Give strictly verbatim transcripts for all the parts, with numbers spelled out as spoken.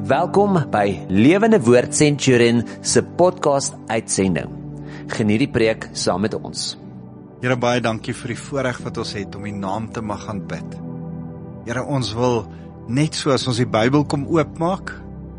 Welkom by Lewende Woord Centurion se podcast uitsending. Geniet die preek saam met ons. Here, baie dankie vir die voorreg wat ons het om die naam te mag aanbid. Here, ons wil net so as ons die Bybel kom oopmaak,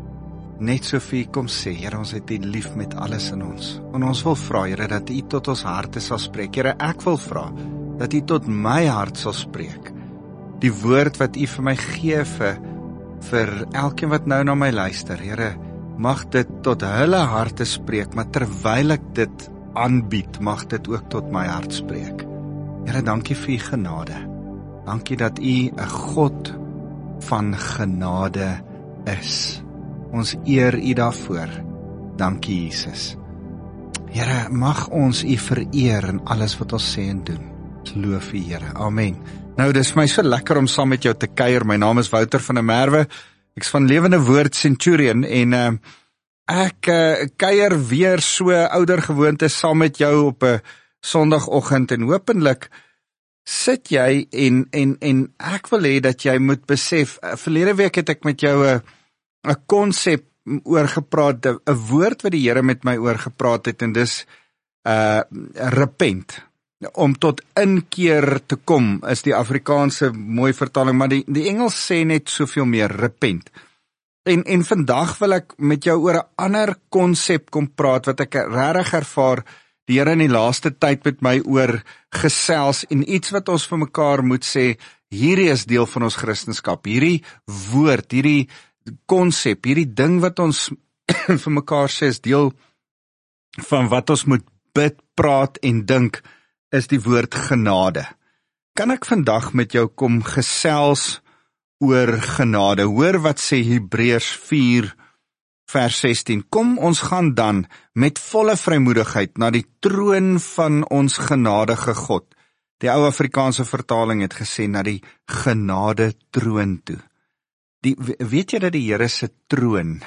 net so vir U kom sê, Here, ons het U lief met alles in ons. En ons wil vra, Here, dat U tot ons harte sal spreek. Here, ek wil vra dat U tot my hart sal spreek. Die woord wat U vir my gee vir vir elkeen wat nou na my luister, Here, mag dit tot hulle harte spreek, maar terwyl ek dit aanbied, mag dit ook tot my hart spreek. Here, dankie vir U genade. Dankie dat U 'n God van genade is. Ons eer U daarvoor. Dankie, Jesus. Here, mag ons U vereer in alles wat ons sê en doen. Ons loof U, Here. Amen. Nou, dis vir my so lekker om saam met jou te kuier. My naam is Wouter van der Merwe. Ek's van Lewende Woord Centurion en uh, ek uh, kuier weer so ouder gewoonte saam met jou op 'n Sondagoggend en hopelik sit jy en en en ek wil hê dat jy moet besef, uh, verlede week het ek met jou 'n 'n konsep oor gepraat, 'n woord wat die Here met my oor gepraat het en dis uh repent. Om tot inkeer te kom, is die Afrikaanse mooi vertaling, maar die, die Engels sê net soveel meer, repent. En, en vandag wil ek met jou oor 'n ander konsep kom praat, wat ek regtig ervaar, die Here in die laaste tyd met my oor gesels, en iets wat ons vir mekaar moet sê, hierdie is deel van ons Christendom, hierdie woord, hierdie konsep, hierdie ding wat ons vir mekaar sê, is deel van wat ons moet bid, praat en dink, is die woord genade. Kan ek vandag met jou kom gesels oor genade? Hoor wat sê Hebreërs vier vers sestien. Kom, ons gaan dan met volle vrymoedigheid na die troon van ons genadige God. Die ou Afrikaanse vertaling het gesê na die genade troon toe. Die, weet jy dat die Here se troon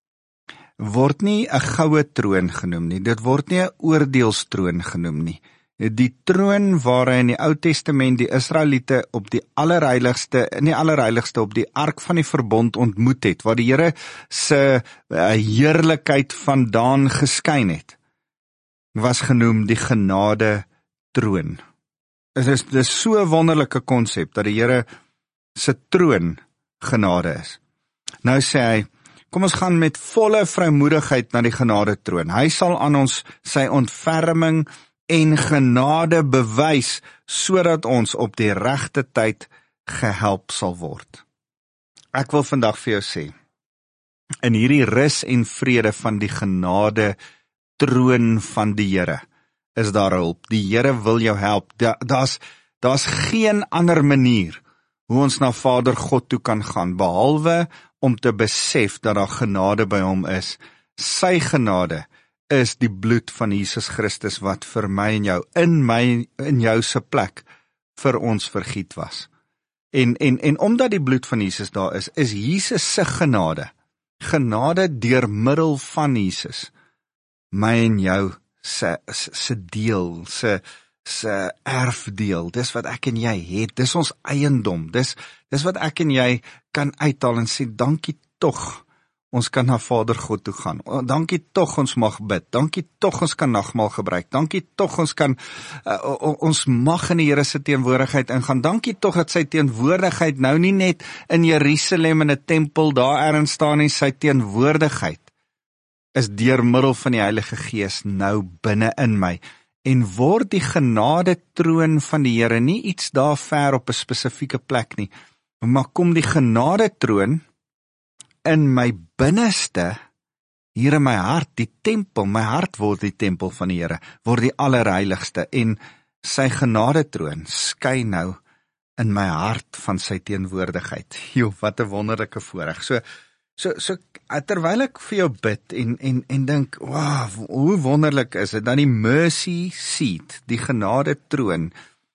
word nie 'n goue troon genoem nie, dit word nie 'n oordeelstroon genoem nie. Die troon waar hy in die Ou Testament die Israeliete op die allerheiligste, in die allerheiligste op die ark van die verbond ontmoet het, waar die Here se heerlikheid vandaan geskyn het, was genoem die genade troon. Dit is, dit is so 'n wonderlike konsep, dat die Here se troon genade is. Nou sê hy, kom ons gaan met volle vrymoedigheid na die genade troon. Hy sal aan ons sy ontferming en genade bewys, sodat ons op die regte tyd gehelp sal word. Ek wil vandag vir jou sê, in hierdie rus en vrede van die genade troon van die Here, is daar hulp. Die Here wil jou help. Da, daar's, daar's geen ander manier hoe ons na Vader God toe kan gaan, behalwe om te besef dat daar genade by hom is. Sy genade is die bloed van Jesus Christus wat vir my en jou, in my en jou se plek, vir ons vergiet was. En, en, en omdat die bloed van Jesus daar is, is Jesus se genade, genade deur middel van Jesus, my en jou se, se deel, se, se erfdeel, dis wat ek en jy het, dis ons eiendom, dis, dis wat ek en jy kan uithaal en sê, dankie tog, ons kan na Vader God toe gaan. Dankie tog ons mag bid. Dankie tog ons kan nagmaal gebruik. Dankie tog ons kan, uh, ons mag in die Here se teenwoordigheid ingaan. Dankie tog dat sy teenwoordigheid nou nie net in Jerusalem in 'n tempel daar ergens staan nie, sy teenwoordigheid is deur middel van die Heilige Gees nou binne in my. En word die genade troon van die Here nie iets daar ver op 'n spesifieke plek nie, maar kom die genade troon in my binneste, hier in my hart, die tempel, my hart word die tempel van die Here, word die allerheiligste, en sy genadetroon skyn nou in my hart van sy teenwoordigheid. Jo, wat 'n wonderlike voorreg. So, so, so terwyl ek vir jou bid en, en, en dink, wow, hoe wonderlik is dit, dan die mercy seat, die genadetroon,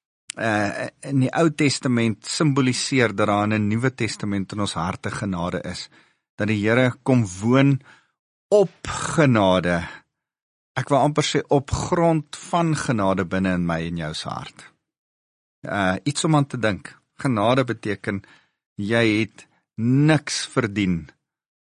uh, in die Ou Testament symboliseer dat daar in 'n Nuwe Testament in ons harte genade is, dat die Here kom woon op genade, ek wil amper sê op grond van genade binne in my en jou se hart. Uh, iets om aan te dink, genade beteken, jy het niks verdien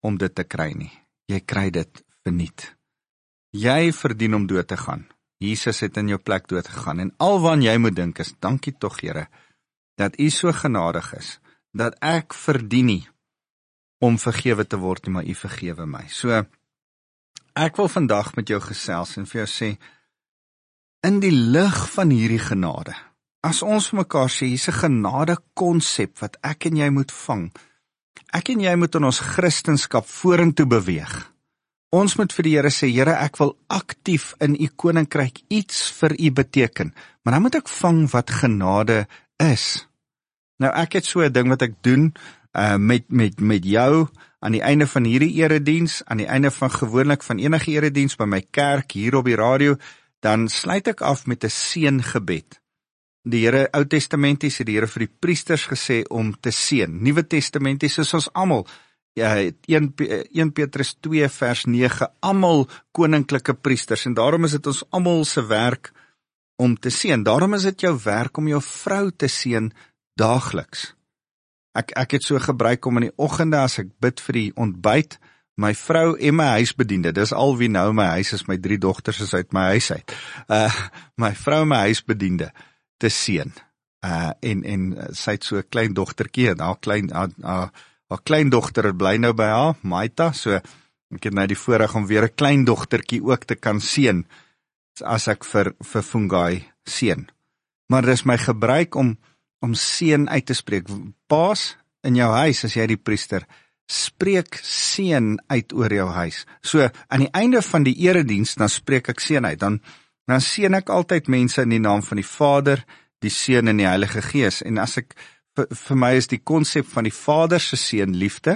om dit te kry nie. Jy kry dit verniet. Jy verdien om dood te gaan. Jesus het in jou plek dood gegaan. En al wat jy moet dink is, dankie tog Here, dat U so genadig is, dat ek verdien nie om vergewe te word nie, maar U vergewe my. So, ek wil vandag met jou gesels en vir jou sê, in die lig van hierdie genade, as ons vir mekaar sê, hier's 'n genade konsep wat ek en jy moet vang, ek en jy moet in ons Christendom vorentoe beweeg. Ons moet vir die Here sê, Here, ek wil aktief in U koninkryk iets vir U beteken, maar dan moet ek vang wat genade is. Nou, ek het so 'n ding wat ek doen, uh, met, met, met jou, aan die einde van hierdie erediens, aan die einde van gewoonlik van enige erediens by my kerk, hier op die radio, dan sluit ek af met 'n seëngebed. Die Here, Ou Testamenties het die Here vir die priesters gesê om te seën. Nuwe Testamenties is ons almal, ja, een Petrus twee vers nege, almal koninklike priesters, en daarom is dit ons almal se werk om te seën. Daarom is dit jou werk om jou vrou te seën daagliks. Ek, ek het so gebruik om in die oggende, as ek bid vir die ontbyt, my vrou en my huisbediende, dis al wie nou my huis is, my drie dogters is uit my huis uit, uh, my vrou en my huisbediende te seën, uh, en, en sy het so 'n klein dogtertjie, en haar klein, haar, haar, haar kleindogter bly nou by haar, Maita, so ek het nou die voorreg om weer 'n kleindogtertjie ook te kan seën, as ek vir, vir Fungai seën. Maar dis my gebruik om, om seën uit te spreek. Paas, in jou huis, as jy die priester, spreek seën uit oor jou huis. So, aan die einde van die erediens, dan spreek ek seën uit, dan, dan seën ek altyd mense in die naam van die Vader, die Seun en die Heilige Gees, en as ek, vir, vir my is die konsep van die Vader se seën liefde,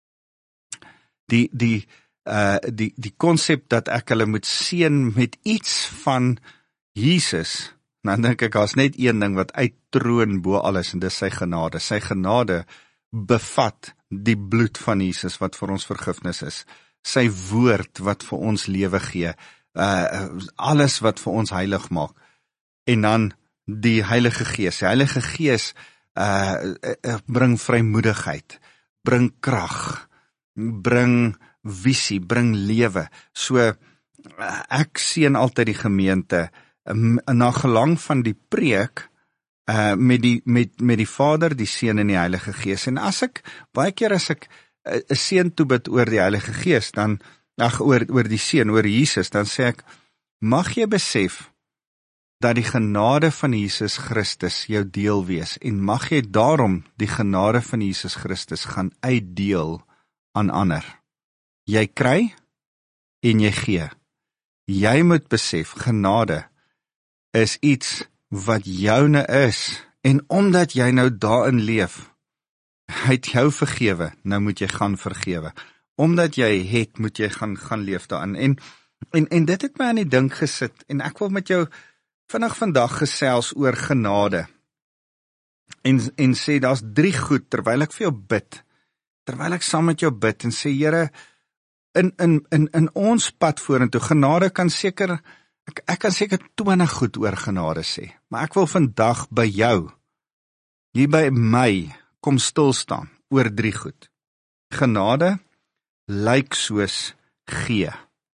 die, die, uh, die, die konsep dat ek hulle moet seën met iets van Jesus, dan dink ek, daar's net een ding wat uittroon bo alles, en dis sy genade. Sy genade bevat die bloed van Jesus wat vir ons vergifnis is, sy woord wat vir ons lewe gee, uh, alles wat vir ons heilig maak, en dan die Heilige Gees. Die Heilige Gees uh, uh, bring vrymoedigheid, bring krag, bring visie, bring lewe. So, uh, ek seën altyd die gemeente, um, na gelang van die preek, Uh, met, die, met, met die Vader, die Seun en die Heilige Gees. En as ek, baie keer as ek 'n uh, seën toebid oor die Heilige Gees, dan, ag, oor, oor die Seun, oor Jesus, dan sê ek, mag jy besef, dat die genade van Jesus Christus jou deel wees, en mag jy daarom die genade van Jesus Christus gaan uitdeel aan ander. Jy kry, en jy gee. Jy moet besef, genade is iets wat joune is, en omdat jy nou daarin leef, hy het jou vergewe, nou moet jy gaan vergewe. Omdat jy het, moet jy gaan, gaan leef daarin. En, en, en dit het my aan die dink gesit, en ek wil met jou vinnig vandag gesels oor genade, en, en sê, daar's drie goed, terwyl ek vir jou bid, terwyl ek saam met jou bid, en sê, Here, in, in, in, in ons pad vorentoe, genade kan seker, Ek, ek kan seker twintig goed oor genade sê, maar ek wil vandag by jou, hier by my, kom stilstaan oor drie goed. Genade lyk soos gee.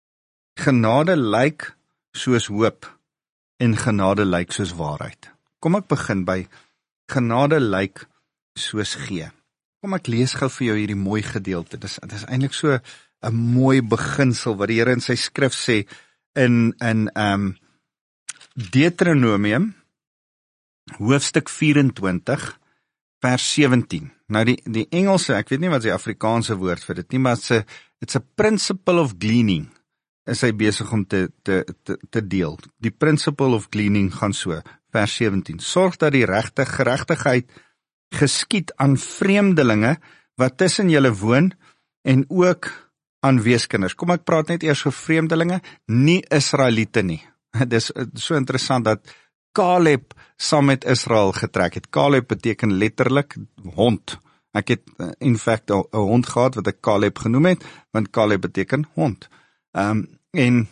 Genade lyk soos hoop, en genade lyk soos waarheid. Kom ek begin by, genade lyk soos gee. Kom ek lees gou vir jou hierdie mooi gedeelte, dit is, dit is eintlik so 'n mooi beginsel, wat die Here in sy skrif sê, in, in um, Deuteronomium, hoofstuk vyf-en-twintig, vers sewentien. Nou die, die Engelse, ek weet nie wat die Afrikaanse woord vir dit nie, maar it's a, it's a principle of gleaning, is hy besig om te, te, te, te deel. Die principle of gleaning gaan so, vers sewentien. Sorg dat die regte geregtigheid geskied aan vreemdelinge, wat tussen julle woon, en ook aan weeskinders. Kom ek praat net eers vir vreemdelinge, nie Israeliete nie. Dit is so interessant dat Caleb saam met Israel getrek het. Caleb beteken letterlik hond. Ek het in fact 'n hond gehad wat ek Caleb genoem het, want Caleb beteken hond. Um, en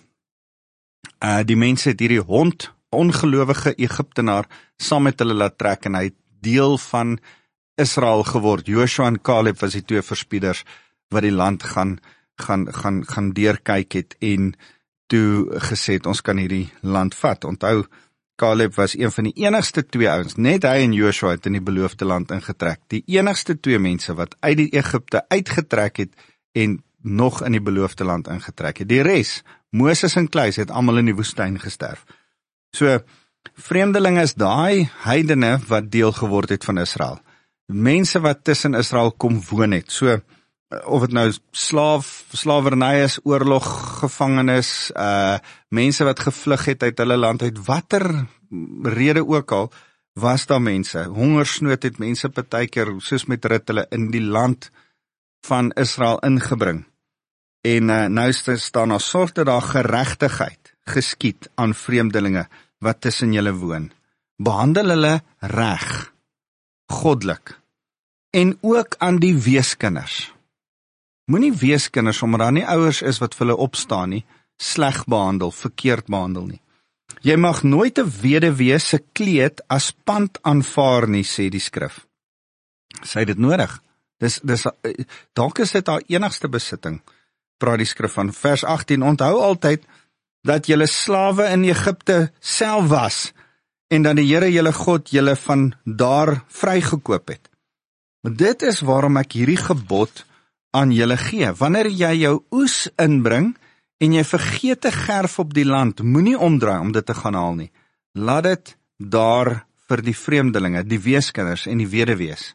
uh, die mense het hierdie hond, ongelowige Egiptenaar, saam met hulle laat trek, en hy het deel van Israel geword. Joshua en Caleb was die twee verspieders wat die land gaan, gaan, gaan, gaan deurkyk het en toe gesê het, ons kan hierdie land vat. Onthou, Caleb was een van die enigste twee ouens, net hy en Joshua het in die beloofde land ingetrek. Die enigste twee mense wat uit die Egipte uitgetrek het en nog in die beloofde land ingetrek het. Die res, Moses en Kluis, het almal in die woestyn gesterf. So, vreemdelinge is daai heidene wat deel geword het van Israel. Mense wat tussen Israel kom woon het. So, of het nou slaaf, slawerny is, oorlog, gevangenes, uh, mense wat gevlug het uit hulle land, uit watter rede ook al, was daar mense. Hongersnood het mense partykeer, soos met Rut, hulle in die land van Israel ingebring. En uh, nou staan daar, sorg dat daar geregtigheid geskied aan vreemdelinge wat tussen julle woon. Behandel hulle reg, goddelik, en ook aan die weeskinders. Moenie weeskinders, omdat daar nie ouers is wat vir hulle opstaan nie, sleg behandel, verkeerd behandel nie. Jy mag nooit 'n weduwee se kleed as pand aanvaar nie, sê die skrif. Sy dit nodig. Dis, dis, dalk is dit haar enigste besitting, praat die skrif van vers agttien, onthou altyd, dat julle slawe in Egipte self was, en dat die Here julle God julle van daar vrygekoop het. Maar dit is waarom ek hierdie gebod aan julle gee. Wanneer jy jou oes inbring, en jy vergeet 'n gerf op die land, moenie omdraai om dit te gaan haal nie. Laat dit daar vir die vreemdelinge, die weeskinders en die weduwees.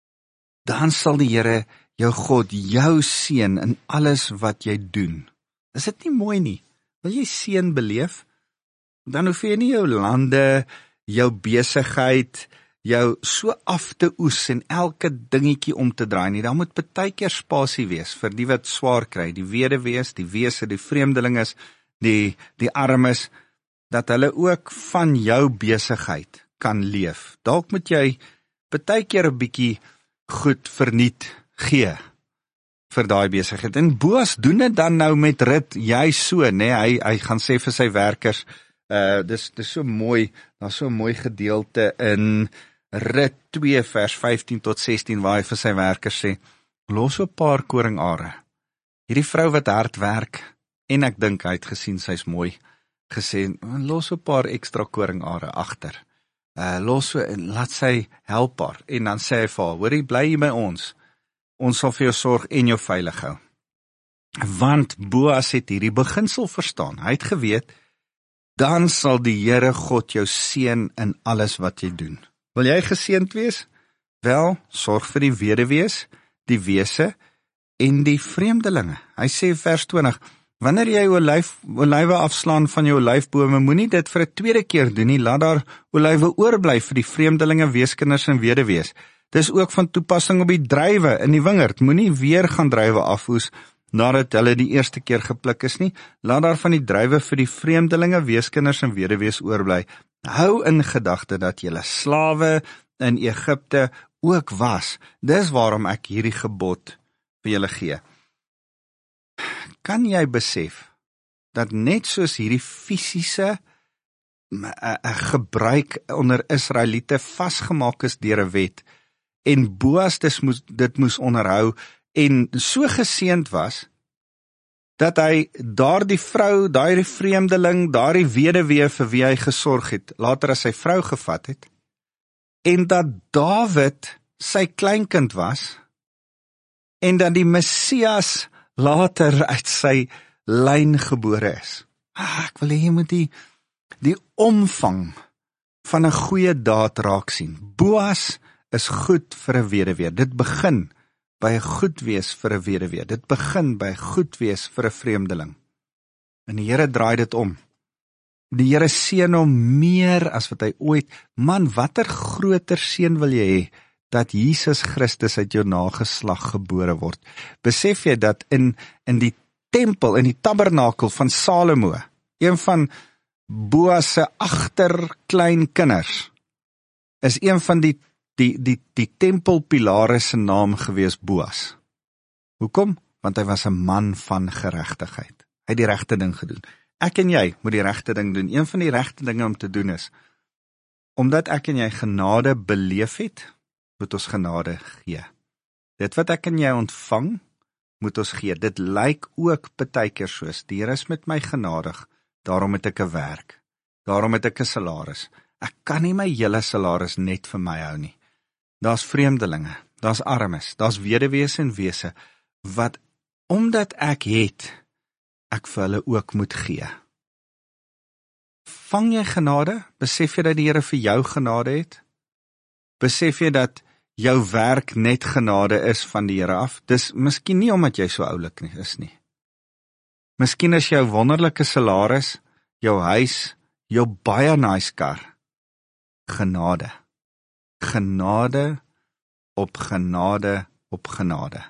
Dan sal die Here, jou God, jou seën in alles wat jy doen. Is dit nie mooi nie? Wil jy seën beleef? Dan hoef jy nie jou lande, jou besigheid, jou so af te oes en elke dingetjie om te draai nie. Daar moet partykeer spasie wees vir die wat swaar kry, die weduwees, die wese, die vreemdelinges, die, die armes, dat hulle ook van jou besigheid kan leef. Dalk moet jy partykeer 'n bietjie goed verniet gee vir daai besigheid. En Boas doen dit dan nou met Rut, jy so, nê, hy, hy gaan sê vir sy werkers, uh, dis, dis so mooi, daar's so 'n mooi gedeelte in Rut twee vers vyftien tot sestien, waar hy vir sy werkers sê, los 'n paar koringare. Hierdie vrou wat hard werk, en ek dink hy het gesien sy's mooi, gesê, los 'n paar ekstra koringare agter. Uh, los so, en laat sy help haar, en dan sê hy vir haar, hoorie, bly hier by ons, ons sal vir jou sorg en jou veilig hou. Want Boas het hierdie beginsel verstaan, hy het geweet, dan sal die Here God jou seën in alles wat jy doen. Wil jy geseënd wees? Wel, sorg vir die weduwees, die wese en die vreemdelinge. Hy sê vers twintig, wanneer jy olyf, olywe afslaan van jou olyfbome, moenie dit vir 'n tweede keer doen nie, laat daar olywe oorbly vir die vreemdelinge, weeskinders en weduwees. Dis ook van toepassing op die druiwe in die wingerd, moenie weer gaan druiwe afoes, nadat hulle die eerste keer gepluk is nie, laat daar van die druiwe vir die vreemdelinge, weeskinders en weduwees oorbly. Hou in gedagte dat julle slawe in Egipte ook was. Dis waarom ek hierdie gebod vir julle gee. Kan jy besef dat net soos hierdie fisiese gebruik onder Israeliete vasgemaak is deur 'n wet, en Boas dit moes, dit moes onderhou, en so geseënd was, dat hy daardie vrou, daardie vreemdeling, daardie weduwee vir wie hy gesorg het, later as sy vrou gevat het, en dat Dawid sy kleinkind was, en dat die Messias later uit sy lyn gebore is. Ah, ek wil hê jy moet die, die omvang van 'n goeie daad raak sien. Boas is goed vir 'n weduwee. Dit begin by 'n goed wees vir 'n weduwee. Dit begin by goed wees vir 'n vreemdeling. En die Here draai dit om. Die Here seën hom meer as wat hy ooit, man, watter groter seën wil jy hê, dat Jesus Christus uit jou nageslag gebore word. Besef jy dat in, in die tempel, in die tabernakel van Salomo, een van Boas se agterkleinkinders, is een van die Die, die, die tempelpilare se naam gewees Boas. Hoekom? Want hy was 'n man van geregtigheid. Hy het die regte ding gedoen. Ek en jy moet die regte ding doen. Een van die regte dinge om te doen is, omdat ek en jy genade beleef het, moet ons genade gee. Dit wat ek en jy ontvang, moet ons gee. Dit lyk ook partykeer soos, die Here is met my genadig, daarom het ek 'n werk, daarom het ek 'n salaris. Ek kan nie my hele salaris net vir my hou nie. Daar's vreemdelinge, daar's armes, daar's weduwees en wese, wat, omdat ek het, ek vir hulle ook moet gee. Vang jy genade? Besef jy dat die Here vir jou genade het? Besef jy dat jou werk net genade is van die Here af? Dis miskien nie omdat jy so oulik nie is nie. Miskien is jou wonderlike salaris, jou huis, jou baie nice kar, genade. Genade op genade op genade.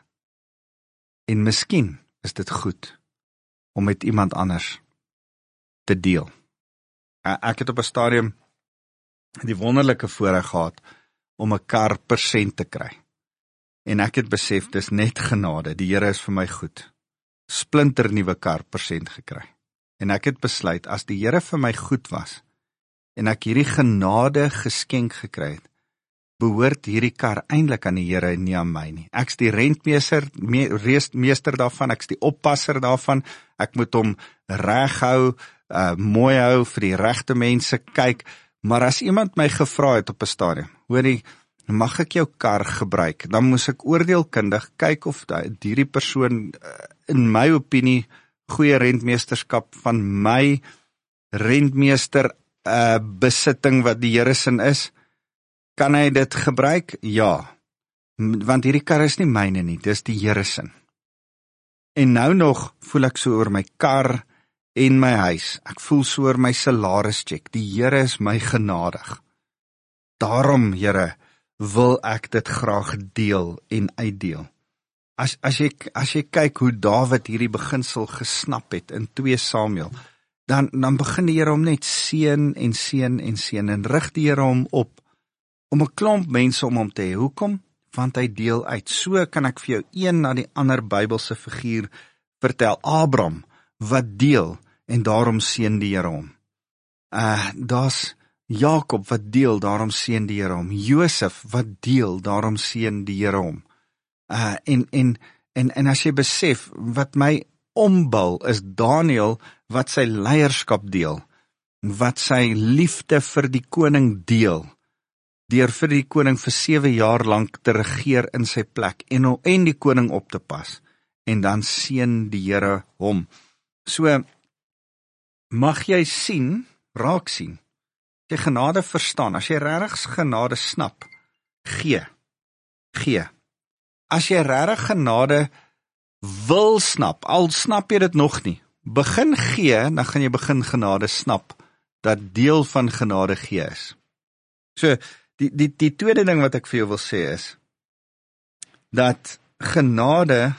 En miskien is dit goed om met iemand anders te deel. Ek het op 'n stadium die wonderlike voorreg gehad om 'n kar per sent te kry. En ek het besef, dis net genade, die Here is vir my goed. Splinter nuwe kar per sent gekry. En ek het besluit, as die Here vir my goed was, en ek hierdie genade geskenk gekry het, behoort hierdie kar eintlik aan die Here en nie aan my nie. Ek's die rentmeester, me, meester daarvan, ek's die oppasser daarvan, ek moet hom reg hou, uh, mooi hou, vir die regte mense kyk, maar as iemand my gevra het op 'n stadium, hoorie, mag ek jou kar gebruik, dan moes ek oordeelkundig kyk of hierdie persoon, uh, in my opinie, goeie rentmeesterskap van my rentmeester uh, besitting wat die Here sin is, kan hy dit gebruik? Ja, want hierdie kar is nie myne nie, dis die Here sin. En nou nog voel ek so oor my kar en my huis, ek voel so oor my salarischeck, die Here is my genadig. Daarom, Here, wil ek dit graag deel en uitdeel. As, as, jy, as jy kyk hoe Dawid hierdie beginsel gesnap het in twee Samuel, dan, dan begin die Here hom net seën en seën en seën en rig die Here hom op, om 'n klomp mense om hom te hê. Hoekom? Want hy deel uit. So kan ek vir jou een na die ander Bybelse figuur vertel. Abraham, wat deel, en daarom seën die Here hom. Uh, daar's Jakob wat deel, daarom seën die Here hom. Josef wat deel, daarom seën die Here hom. Uh, en, en, en, en as jy besef, wat my ombul is Daniel, wat sy leierskap deel, wat sy liefde vir die koning deel, deur vir die koning vir sewe jaar lank te regeer in sy plek, en, en die koning op te pas, en dan seën die Here hom. So, mag jy sien, raak sien, as jy genade verstaan, as jy regtig genade snap, gee, gee. As jy regtig genade wil snap, al snap jy dit nog nie, begin gee, dan gaan jy begin genade snap, dat deel van genade gee is. So, die, die, die tweede ding wat ek vir jou wil sê is, dat genade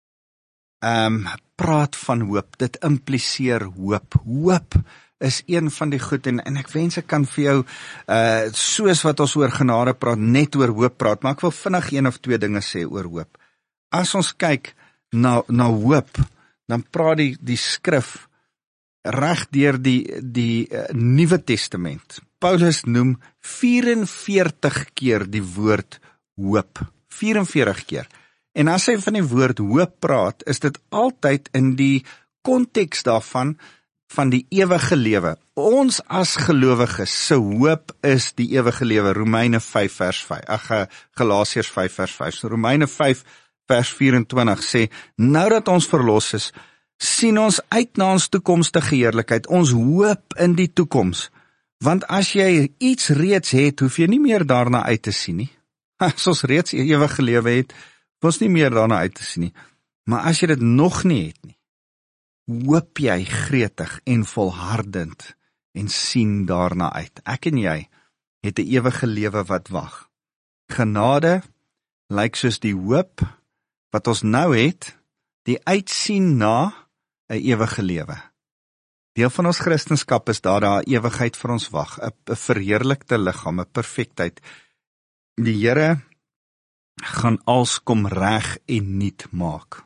um, praat van hoop, dit impliseer hoop. Hoop is een van die goed, en, en ek wens ek kan vir jou, uh, soos wat ons oor genade praat, net oor hoop praat, maar ek wil vinnig een of twee dinge sê oor hoop. As ons kyk na, na hoop, dan praat die, die skrif reg deur die, die uh, Nuwe Testament. Paulus noem vierenveertig keer die woord hoop. vierenveertig keer. En as hy van die woord hoop praat, is dit altyd in die konteks daarvan, van die ewige lewe. Ons as gelowiges se hoop is die ewige lewe. Romeine vyf vers vyf. Ag, Galasiërs vyf vers vyf. So Romeine vyf vers vyf-en-twintig sê, nou dat ons verlos is, sien ons uit na ons toekomstige heerlikheid, ons hoop in die toekoms. Want as jy iets reeds het, hoef jy nie meer daarna uit te sien nie. As ons reeds ewige lewe het, hoef ons nie meer daarna uit te sien nie. Maar as jy dit nog nie het nie, hoop jy gretig en volhardend en sien daarna uit. Ek en jy het 'n ewige lewe wat wag. Genade lyk soos die hoop wat ons nou het, die uitsien na 'n ewige lewe. Deel van ons Christenskap is daar daar 'n ewigheid vir ons wag, 'n verheerlikte liggaam, 'n perfektheid. Die Here gaan als kom reg en nuut maak.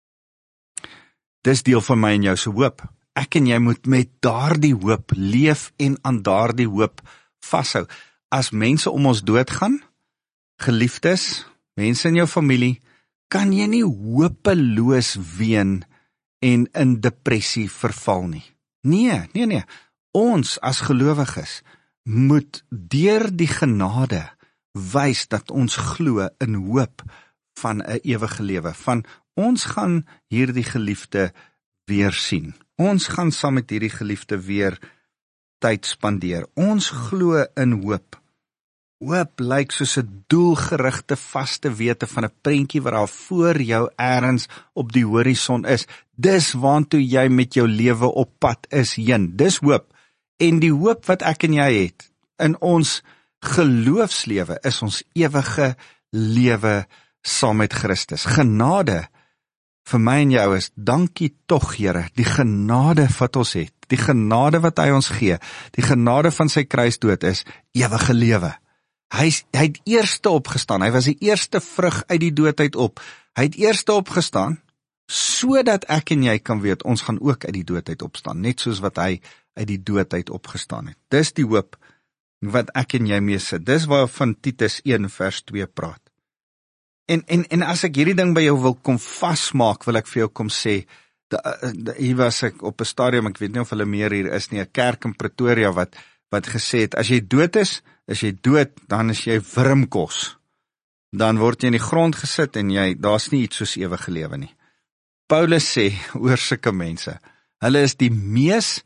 Dis deel van my en jou se hoop. Ek en jy moet met daardie hoop leef en aan daardie hoop vashou. As mense om ons doodgaan, geliefdes, mense in jou familie, kan jy nie hopeloos ween en in depressie verval nie. Nee, nee, nee. Ons as gelowiges moet deur die genade wys dat ons glo in hoop van 'n ewige lewe, van ons gaan hierdie geliefde weer sien. Ons gaan saam met hierdie geliefde weer tyd spandeer. Ons glo in hoop. Hoop lyk soos 'n doelgerigte vaste wete van 'n prentjie wat daar voor jou eers op die horison is. Dis waantoe jy met jou lewe op pad is heen. Dis hoop. En die hoop wat ek en jy het in ons geloofslewe is ons ewige lewe saam met Christus. Genade vir my en jou is, dankie tog Here, die genade wat ons het, die genade wat hy ons gee, die genade van sy kruisdood is ewige lewe. Hy, hy het eerste opgestaan, hy was die eerste vrug uit die dood uit op. Hy het eerste opgestaan, sodat ek en jy kan weet, ons gaan ook uit die dood uit opstaan, net soos wat hy uit die dood uit opgestaan het. Dis die hoop wat ek en jy mee sit. Dis waarvan Titus een vers twee praat. En, en, en as ek hierdie ding by jou wil kom vasmaak, wil ek vir jou kom sê, da, da, hier was ek op 'n stadium, ek weet nie of hulle meer hier is nie, 'n kerk in Pretoria wat, wat gesê het, as jy dood is, as jy dood, dan is jy wurmkos. Dan word jy in die grond gesit en jy, daar's nie iets soos ewige lewe nie. Paulus sê oor sulke mense, hulle is die mees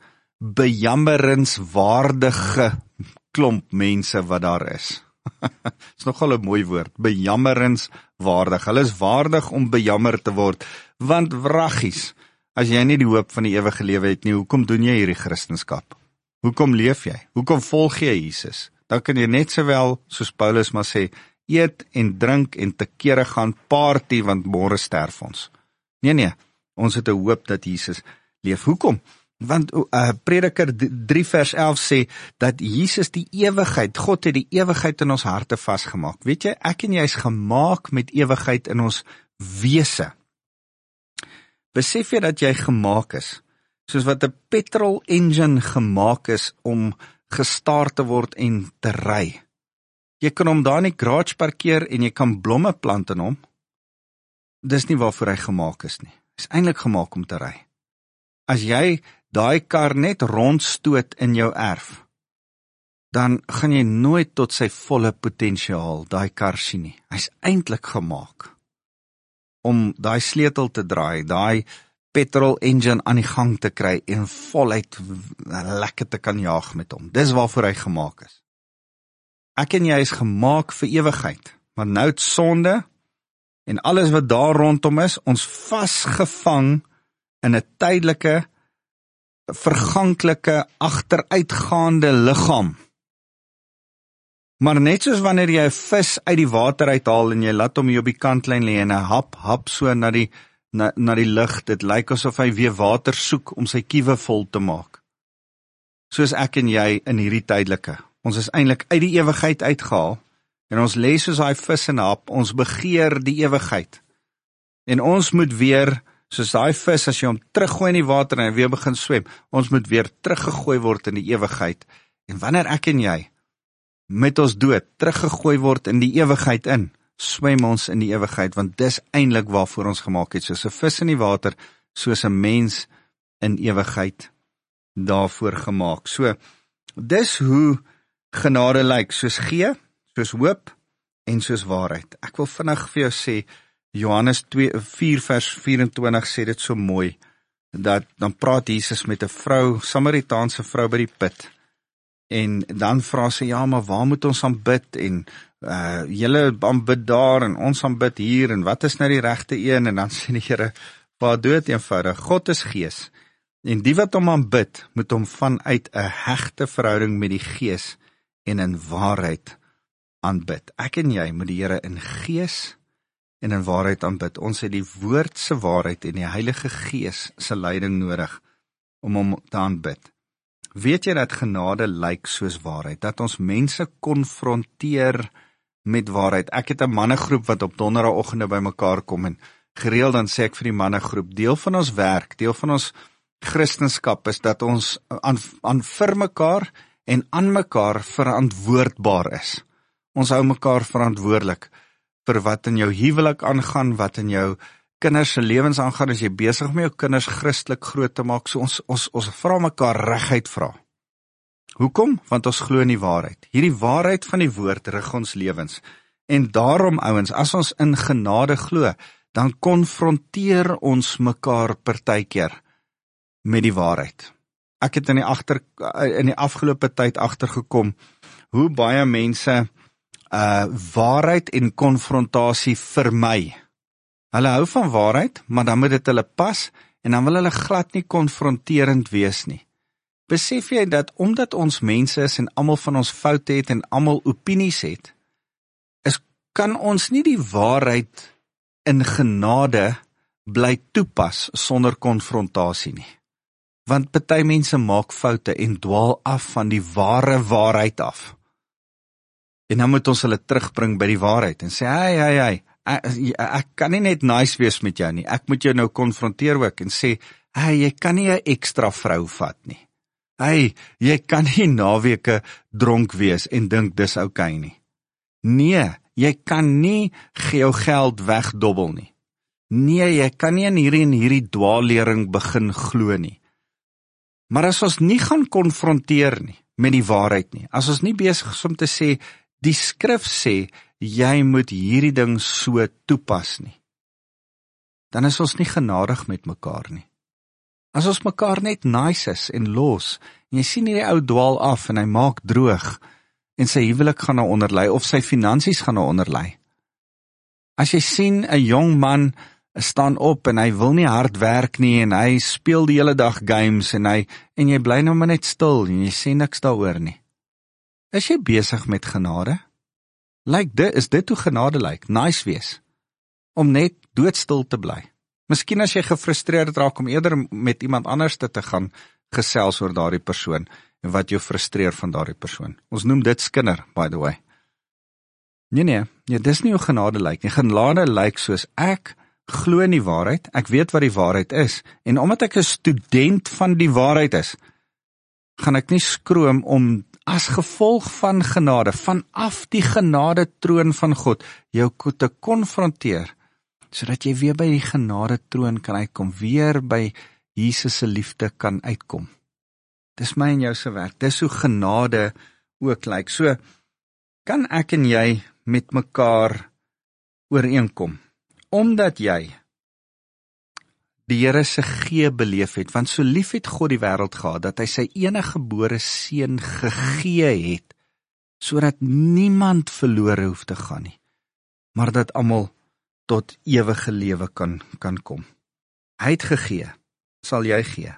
bejammeringswaardige klomp mense wat daar is. Is nogal 'n mooi woord, bejammeringswaardig. Hulle is waardig om bejammer te word, want wraggies, as jy nie die hoop van die ewige lewe het nie, hoekom doen jy hierdie Christendom? Hoekom leef jy? Hoekom volg jy Jesus? Dan kan jy net sowel, soos Paulus maar sê, eet en drink en te kere gaan party, want môre sterf ons. Nee, nee, ons het 'n hoop dat Jesus leef. Hoekom? Want uh, Prediker drie vers elf sê, dat Jesus die ewigheid, God het die ewigheid in ons harte vasgemaak. Weet jy, ek en jy is gemaak met ewigheid in ons wese. Besef jy dat jy gemaak is, soos wat 'n petrol engine gemaak is om gestart te word en te ry. Jy kan hom daar in die garage parkeer en jy kan blomme plant in hom. Dis nie waarvoor hy gemaak is nie. Hy is eintlik gemaak om te ry. As jy daai kar net rondstoot in jou erf, dan gaan jy nooit tot sy volle potensiaal daai kar sien nie. Hy is eintlik gemaak om daai sleutel te draai, daai petrol engine aan die gang te kry en voluit lekker te kan jaag met hom. Dis waarvoor hy gemaak is. Ek en jy is gemaak vir ewigheid, maar nou het sonde en alles wat daar rondom is, ons vasgevang in 'n tydelike, verganklike, agteruitgaande liggaam. Maar net soos wanneer jy 'n vis uit die water uithaal en jy laat hom hier op die kantlyn lê en 'n hap, hap so na die na, na die lug, dit lyk asof hy weer water soek om sy kiewe vol te maak. Soos ek en jy in hierdie tydelike. Ons is eintlik uit die ewigheid uitgehaal en ons lê soos daai vis in 'n hap, ons begeer die ewigheid. En ons moet weer, soos daai vis, as jy hom teruggooi in die water en hy weer begin swem, ons moet weer teruggegooi word in die ewigheid. En wanneer ek en jy met ons dood teruggegooi word in die ewigheid in, swem ons in die ewigheid, want dis eintlik waarvoor ons gemaak het, soos 'n vis in die water, soos 'n mens in ewigheid daarvoor gemaak. So, dis hoe genade lyk, soos gee, soos hoop en soos waarheid. Ek wil vinnig vir jou sê, Johannes vier vers vyf-en-twintig sê dit so mooi, dat dan praat Jesus met 'n vrou, Samaritaanse vrou by die put, en dan vra sy, ja, maar waar moet ons aanbid, en uh, julle aanbid daar, en ons aanbid hier, en wat is nou die regte een, en dan sê die Here, waar dood eenvoudig, God is gees, en die wat hom aanbid, moet hom vanuit 'n hegte verhouding met die gees, en in waarheid aanbid. Ek en jy moet die Here in gees en in waarheid aanbid. Ons het die woord se waarheid en die Heilige Gees se leiding nodig om hom te aanbid. Weet jy dat genade lyk soos waarheid, dat ons mense konfronteer met waarheid? Ek het 'n mannegroep wat op donderdagoggende by mekaar kom en gereeld dan sê ek vir die mannegroep, deel van ons werk, deel van ons Christendom is dat ons aan, aan vir mekaar en aan mekaar verantwoordbaar is. Ons hou mekaar verantwoordelik. vir wat in jou huwelik aangaan, wat in jou kinders se lewens aangaan, as jy besig om jou kinders Christelik groot te maak, so ons, ons, ons vra mekaar reguit vra. Hoekom? Want ons glo in die waarheid. Hierdie waarheid van die woord rig ons lewens. En daarom, ouens, as ons in genade glo, dan konfronteer ons mekaar partykeer met die waarheid. Ek het in die, achter, in die afgelope tyd agtergekom, hoe baie mense uh, waarheid en konfrontasie vermy. Hulle hou van waarheid, maar dan moet dit hulle pas, en dan wil hulle glad nie konfronterend wees nie. Besef jy dat omdat ons mense is en almal van ons foute het en almal opinies het, is, kan ons nie die waarheid in genade bly toepas sonder konfrontasie nie. Want party mense maak foute en dwaal af van die ware waarheid af. En dan moet ons hulle terugbring by die waarheid en sê, hey, hey, hey, ek, ek kan nie net nice wees met jou nie, ek moet jou nou konfronteer ook en sê, hey, jy kan nie 'n ekstra vrou vat nie. Hey, jy kan nie naweke dronk wees en dink dis okay nie. Nee, jy kan nie jou geld wegdobbel nie. Nee, jy kan nie in hierdie en hierdie dwaallering begin glo nie. Maar as ons nie gaan konfronteer nie met die waarheid nie, as ons nie besig is om te sê, die skrif sê, jy moet hierdie ding so toepas nie, dan is ons nie genadig met mekaar nie. As ons mekaar net nice is en los, en jy sien hierdie ou dwaal af en hy maak droog, en sy huwelik gaan nou onderlei, of sy finansies gaan nou onderlei. As jy sien 'n jong man staan op en hy wil nie hard werk nie, en hy speel die hele dag games, en, hy, en jy bly nou maar net stil, en jy sê niks daaroor nie. Is jy besig met genade? Lyk dit, is dit hoe genade lyk? Nice wees, om net doodstil te bly. Miskien as jy gefrustreerd raak om eerder met iemand anders te, te gaan gesels oor daardie persoon, en wat jou frustreer van daardie persoon. Ons noem dit skinder, by the way. Nee, nee, nee, dis nie hoe genade lyk nie. Genade lyk soos ek glo in die waarheid, ek weet wat die waarheid is, en omdat ek 'n student van die waarheid is, gaan ek nie skroom om as gevolg van genade, vanaf die genade troon van God, jou te konfronteer, sodat jy weer by die genade troon kan uitkom, weer by Jesus se liefde kan uitkom. Dis my en jou se werk, dis hoe genade ook lyk. So, kan ek en jy met mekaar ooreenkom, omdat jy die Here se gee beleef het, want so lief het God die wêreld gehad, dat hy sy enige gebore seun gegee het, sodat niemand verlore hoef te gaan nie, maar dat almal tot ewige lewe kan, kan kom. Hy het gegee, sal jy gee.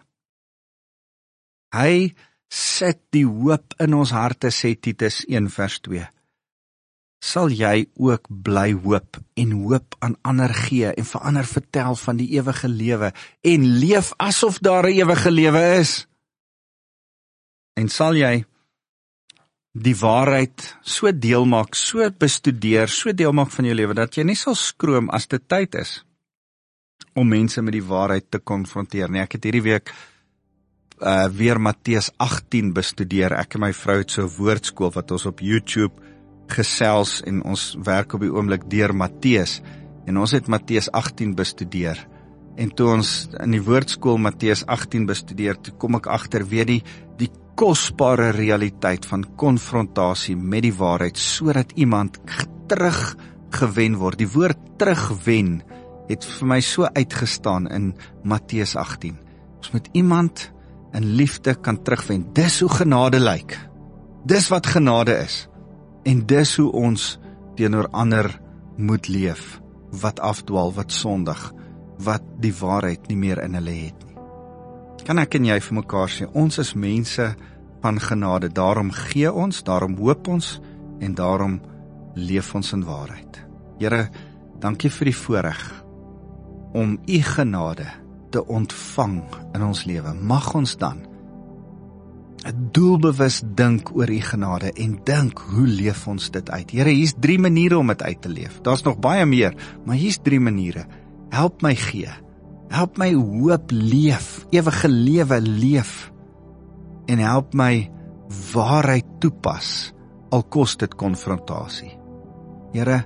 Hy sit die hoop in ons harte, sê Titus een vers twee. Sal jy ook bly hoop en hoop aan ander gee en vir ander vertel van die ewige lewe en leef asof daar 'n ewige lewe is? En sal jy die waarheid so deel maak, so bestudeer, so deel maak van jou lewe, dat jy nie sal skroom as dit tyd is om mense met die waarheid te konfronteer nie. Ek het hierdie week uh, weer Matteus agttien bestudeer. Ek en my vrou het so 'n woordskool wat ons op YouTube gesels, en ons werk op die oomblik deur Matteus, en ons het Matteus agttien bestudeer, en toe ons in die woordskool Matteus agttien bestudeer, toe kom ek agter weer die, die kosbare realiteit van konfrontasie met die waarheid, sodat iemand teruggewen word. Die woord terugwen het vir my so uitgestaan in Matteus agttien. Ons moet iemand in liefde kan terugwen. Dis hoe genade lyk. Dis wat genade is. En dis hoe ons teenoor ander moet leef, wat afdwaal, wat sondig, wat die waarheid nie meer in hulle het nie. Kan ek en jy vir mekaar sê, ons is mense van genade, daarom gee ons, daarom hoop ons, en daarom leef ons in waarheid. Here, dankie vir die voorreg om u genade te ontvang in ons lewe. Mag ons dan doelbewus dink oor u genade en dink, hoe leef ons dit uit? Here, hier's drie maniere om dit uit te leef. Daar's nog baie meer, maar hier's drie maniere. Help my gee. Help my hoop leef, ewige lewe leef. En help my waarheid toepas, al kos dit konfrontasie. Here,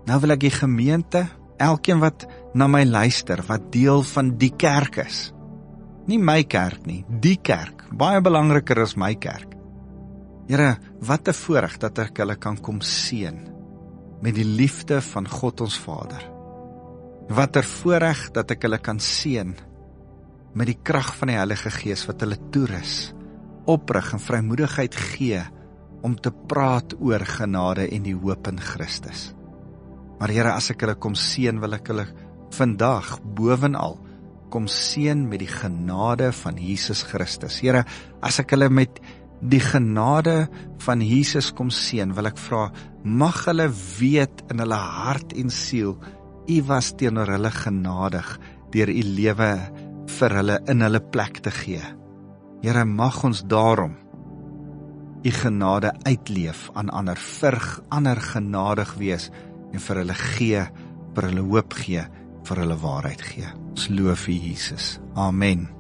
Nou wil ek die gemeente, elkeen wat na my luister, wat deel van die kerk is, nie my kerk nie, die kerk, baie belangriker as my kerk. Here, wat 'n voorreg dat ek hulle kan kom seën met die liefde van God ons Vader. Wat 'n voorreg dat ek hulle kan seën met die krag van die Heilige Gees wat hulle toerus, oprig en vrymoedigheid gee om te praat oor genade en die hoop in Christus. Maar Here, as ek hulle kom seën, wil ek hulle vandag bovenal kom seën met die genade van Jesus Christus. Here, as ek hulle met die genade van Jesus kom seën, wil ek vra, mag hulle weet in hulle hart en siel, U was teenoor hulle genadig, deur U lewe vir hulle in hulle plek te gee. Here, mag ons daarom U genade uitleef aan ander, vir ander genadig wees, en vir hulle gee, vir hulle hoop gee, vir hulle waarheid gee. Ons loof U Jesus. Amen.